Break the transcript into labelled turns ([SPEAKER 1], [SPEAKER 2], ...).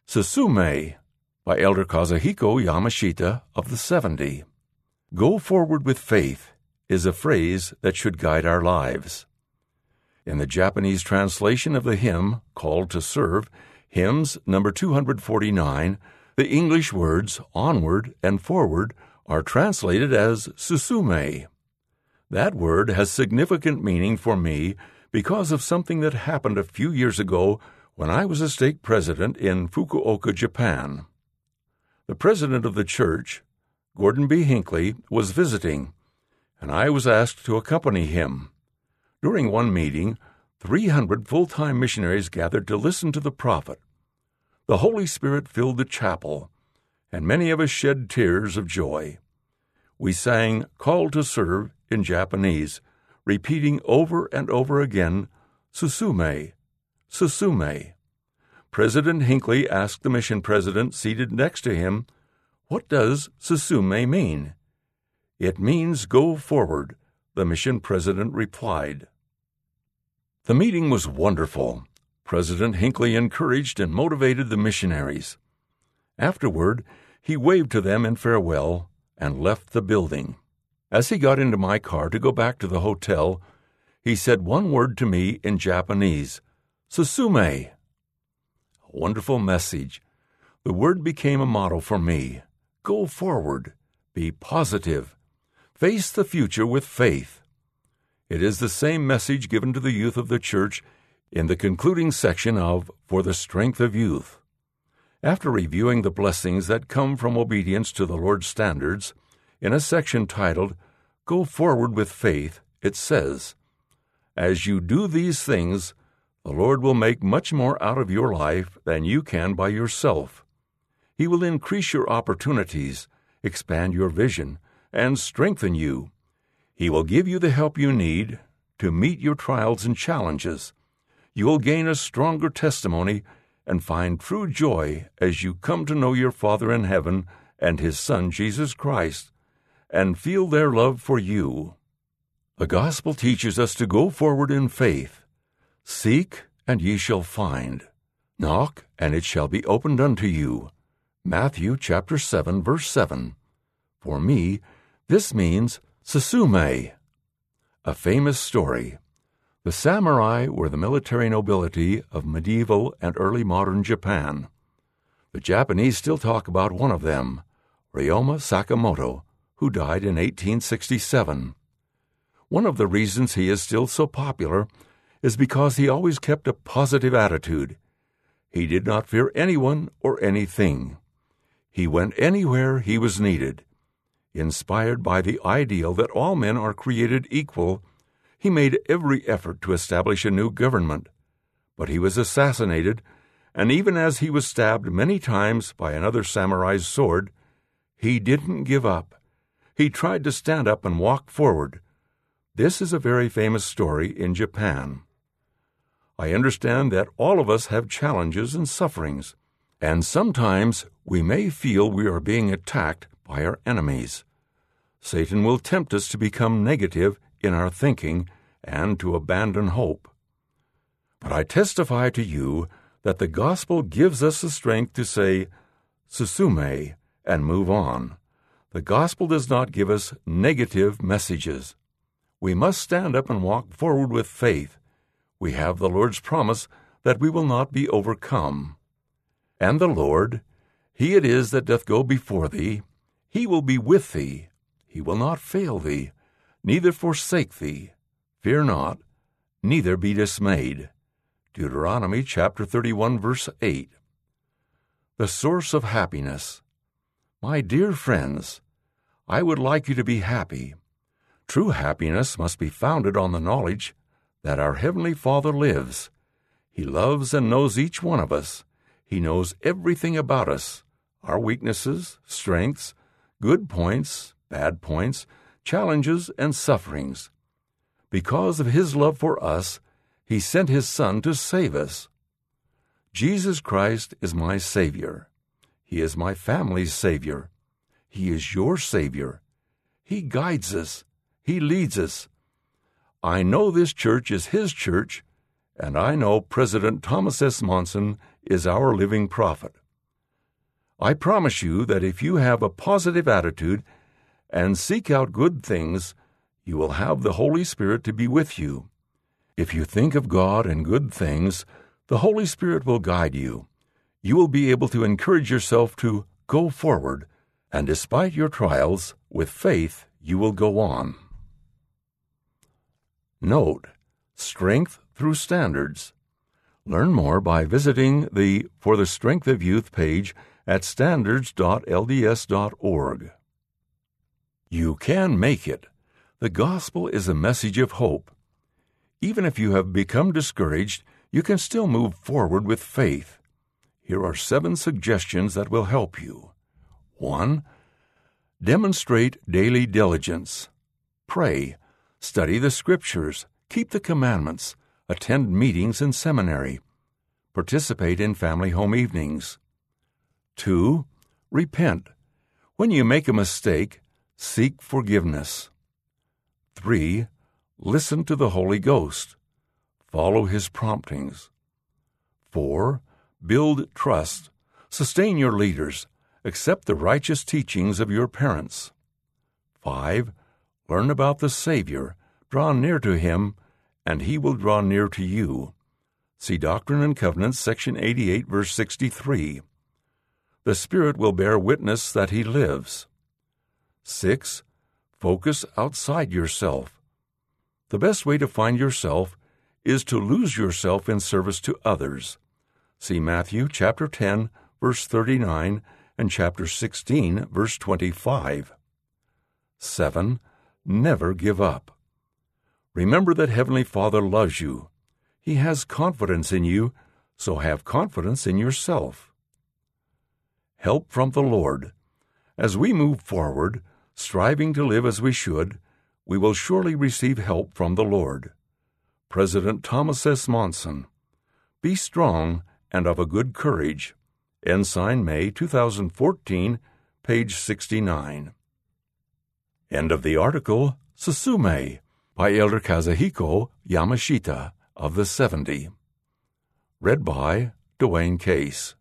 [SPEAKER 1] Susume, by Elder Kazuhiko Yamashita of the 70. Go forward with faith is a phrase that should guide our lives. In the Japanese translation of the hymn, Called to Serve, hymns number 249, the English words onward and forward are translated as Susume. That word has significant meaning for me because of something that happened a few years ago when I was a stake president in Fukuoka, Japan. The president of the church, Gordon B. Hinckley, was visiting, and I was asked to accompany him. During one meeting, 300 full-time missionaries gathered to listen to the prophet. The Holy Spirit filled the chapel, and many of us shed tears of joy. We sang Call to Serve in Japanese, repeating over and over again, Susume, Susume. President Hinckley asked the mission president seated next to him, "What does Susume mean?" "It means go forward," the mission president replied. The meeting was wonderful. President Hinckley encouraged and motivated the missionaries. Afterward, he waved to them in farewell and left the building. As he got into my car to go back to the hotel, he said one word to me in Japanese, Susume. A wonderful message. The word became a motto for me. Go forward. Be positive. Face the future with faith. It is the same message given to the youth of the church in the concluding section of For the Strength of Youth. After reviewing the blessings that come from obedience to the Lord's standards, in a section titled Go Forward with Faith, it says, As you do these things, the Lord will make much more out of your life than you can by yourself. He will increase your opportunities, expand your vision, and strengthen you. He will give you the help you need to meet your trials and challenges. You will gain a stronger testimony and find true joy as you come to know your Father in heaven and His Son, Jesus Christ, and feel their love for you. The Gospel teaches us to go forward in faith. Seek, and ye shall find. Knock, and it shall be opened unto you. Matthew chapter 7, verse 7. For me, this means Susume. A famous story. The samurai were the military nobility of medieval and early modern Japan. The Japanese still talk about one of them, Ryoma Sakamoto, who died in 1867. One of the reasons he is still so popular is because he always kept a positive attitude. He did not fear anyone or anything. He went anywhere he was needed. Inspired by the ideal that all men are created equal, he made every effort to establish a new government. But he was assassinated, and even as he was stabbed many times by another samurai's sword, he didn't give up. He tried to stand up and walk forward. This is a very famous story in Japan. I understand that all of us have challenges and sufferings, and sometimes we may feel we are being attacked by our enemies. Satan will tempt us to become negative in our thinking and to abandon hope. But I testify to you that the gospel gives us the strength to say, Susume, and move on. The gospel does not give us negative messages. We must stand up and walk forward with faith. We have the Lord's promise that we will not be overcome. And the Lord, He it is that doth go before thee. He will be with thee. He will not fail thee, neither forsake thee. Fear not, neither be dismayed. Deuteronomy chapter 31, verse 8. The source of happiness. My dear friends, I would like you to be happy. True happiness must be founded on the knowledge that our Heavenly Father lives. He loves and knows each one of us. He knows everything about us, our weaknesses, strengths, good points, bad points, challenges, and sufferings. Because of His love for us, He sent His Son to save us. Jesus Christ is my Savior. He is my family's Savior. He is your Savior. He guides us. He leads us. I know this church is His church, and I know President Thomas S. Monson is our living prophet. I promise you that if you have a positive attitude and seek out good things, you will have the Holy Spirit to be with you. If you think of God and good things, the Holy Spirit will guide you. You will be able to encourage yourself to go forward, and despite your trials, with faith, you will go on. Note: Strength through Standards. Learn more by visiting the For the Strength of Youth page at standards.lds.org. You can make it. The gospel is a message of hope. Even if you have become discouraged, you can still move forward with faith. Here are 7 suggestions that will help you. 1. Demonstrate daily diligence. Pray, study the Scriptures, keep the commandments, attend meetings and seminary, participate in family home evenings. 2. Repent. When you make a mistake, seek forgiveness. 3. Listen to the Holy Ghost. Follow His promptings. 4. Build trust. Sustain your leaders. Accept the righteous teachings of your parents. 5. Learn about the Savior. Draw near to Him, and He will draw near to you. See Doctrine and Covenants, section 88, verse 63. The Spirit will bear witness that He lives. 6. Focus outside yourself. The best way to find yourself is to lose yourself in service to others. See Matthew chapter 10, verse 39, and chapter 16, verse 25. 7. Never give up. Remember that Heavenly Father loves you. He has confidence in you, so have confidence in yourself. Help from the Lord. As we move forward, striving to live as we should, we will surely receive help from the Lord. President Thomas S. Monson. Be strong and of a good courage. Ensign, May 2014, page 69. End of the article, Susume, by Elder Kazuhiko Yamashita of the 70. Read by Dwayne Case.